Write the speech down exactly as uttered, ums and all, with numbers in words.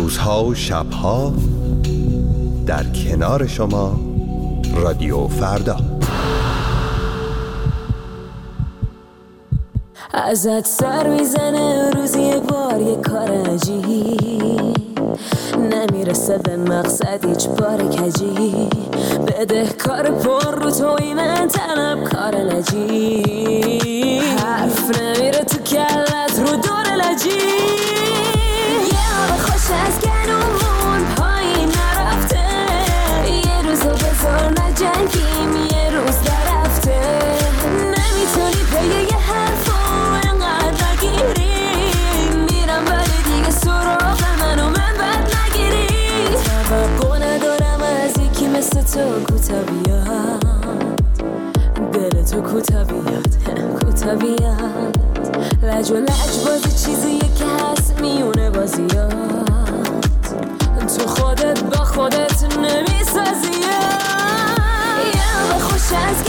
روزها و شبها در کنار شما رادیو فردا. ازت سر میزنه روزی یک بار یک کار عجیب، نمیرسه به مقصد هیچ بار کجی، بده کار پر رو توی من طلب کار نجیب، حرف نمیره تو کلت رو دور لجی، یه آب خوش از گلومون پایین نرفته، یه روزو بذار نجنگیم یه روز درفته، نمیتونی پی یه حرفو انقدر نگیری، میرم ولی دیگه سراغ من و من بد نگیری، توقع ندارم از یکی مثل تو کوتا بیاد، دل تو کوتا بیاد کوتا بیاد، لج و لج بازی چیزیه که هست میونه بازیات، تو خودت با خودت نمیسازی، یه آب خوش از